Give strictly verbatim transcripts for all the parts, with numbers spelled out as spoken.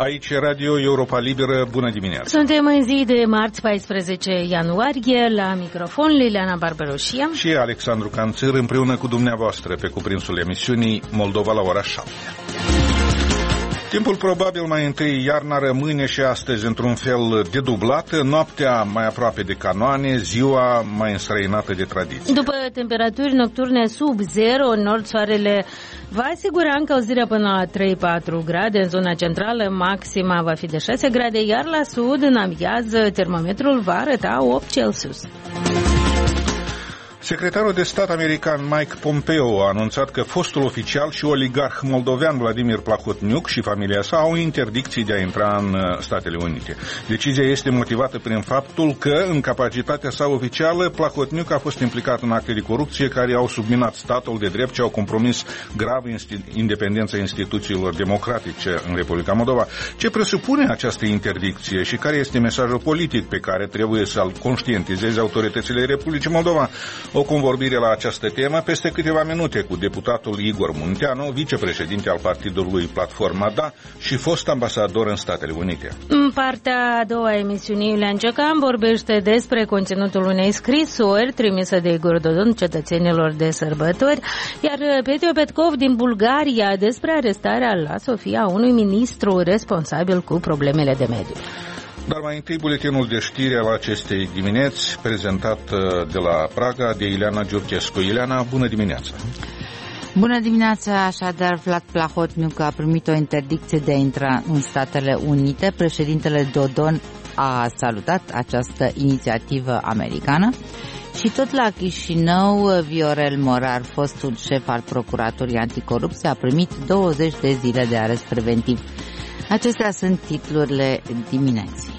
Aici Radio Europa Liberă, bună dimineața! Suntem în zi de marți paisprezece ianuarie, la microfon Liliana Barberoșia și Alexandru Canțăr, împreună cu dumneavoastră pe cuprinsul emisiunii Moldova la ora șapte. Timpul probabil mai întâi iarna rămâne și astăzi într-un fel dedublată, noaptea mai aproape de canoane, ziua mai înstrăinată de tradiție. După temperaturi nocturne sub zero, în nord soarele va asigura încălzirea până la trei patru grade, în zona centrală maxima va fi de șase grade, iar la sud, în amiază, termometrul va arăta opt Celsius. Secretarul de stat american Mike Pompeo a anunțat că fostul oficial și oligarh moldovean Vladimir Plahotniuc și familia sa au interdicții de a intra în Statele Unite. Decizia este motivată prin faptul că, în capacitatea sa oficială, Plahotniuc a fost implicat în acte de corupție care au subminat statul de drept și au compromis grav independența instituțiilor democratice în Republica Moldova. Ce presupune această interdicție și care este mesajul politic pe care trebuie să-l conștientizeze autoritățile Republicii Moldova? O convorbire la această temă peste câteva minute cu deputatul Igor Munteanu, vicepreședinte al partidului Platforma Da și fost ambasador în Statele Unite. În partea a doua a emisiunii, Iulian Ciocan vorbește despre conținutul unei scrisori trimise de Igor Dodon cetățenilor de sărbători, iar Petio Petkov din Bulgaria despre arestarea la Sofia a unui ministru responsabil cu problemele de mediu. Dar mai întâi buletinul de știri al acestei dimineți, prezentat de la Praga de Ileana Giurchescu. Ileana, bună dimineața! Bună dimineața! Așadar, Vlad Plahotniuc a primit o interdicție de a intra în Statele Unite. Președintele Dodon a salutat această inițiativă americană. Și tot la Chișinău, Viorel Morar, fostul șef al Procuraturii Anticorupție, a primit douăzeci de zile de arest preventiv. Acestea sunt titlurile dimineții.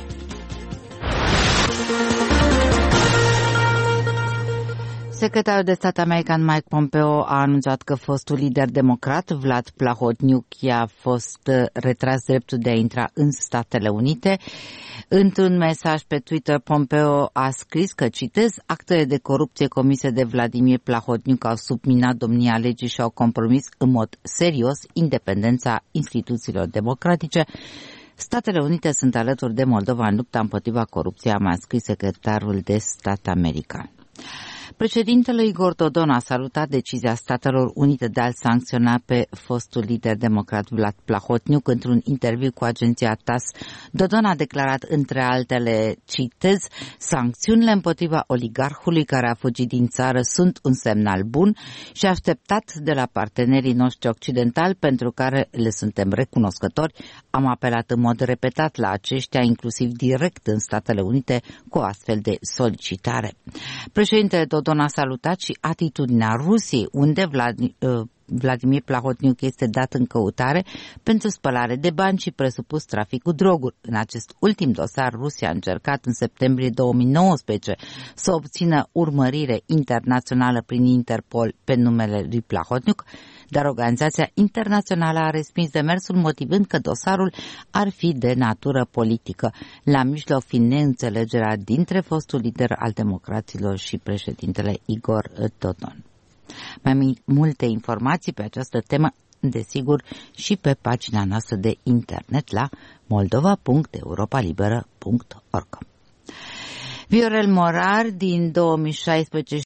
Secretarul de stat american Mike Pompeo a anunțat că fostul lider democrat Vlad Plahotniuc i-a fost retras dreptul de a intra în Statele Unite. Într-un mesaj pe Twitter, Pompeo a scris că, citez, actele de corupție comise de Vladimir Plahotniuc au subminat domnia legii și au compromis în mod serios independența instituțiilor democratice. Statele Unite sunt alături de Moldova în lupta împotriva corupției, a mai scris secretarul de stat american. Președintele Igor Dodon a salutat decizia Statelor Unite de a-l sancționa pe fostul lider democrat Vlad Plahotniuc. Într-un interviu cu agenția T A S, Dodon a declarat, între altele, citez, sancțiunile împotriva oligarhului care a fugit din țară sunt un semnal bun și așteptat de la partenerii noștri occidentali pentru care le suntem recunoscători. Am apelat în mod repetat la aceștia, inclusiv direct în Statele Unite, cu o astfel de solicitare. Președintele Dodon a salutat și atitudinea Rusiei, unde Vladimir Plahotniuc este dat în căutare pentru spălare de bani și presupus trafic cu droguri. În acest ultim dosar, Rusia a încercat în septembrie două mii nouăsprezece să obțină urmărire internațională prin Interpol pe numele lui Plahotniuc, dar organizația internațională a respins demersul, motivând că dosarul ar fi de natură politică, la mijloc fiind neînțelegerea dintre fostul lider al democraților și președintele Igor Dodon. Mai multe informații pe această temă, desigur, și pe pagina noastră de internet la moldova punct europa liberă punct org. Viorel Morar, din două mii șaisprezece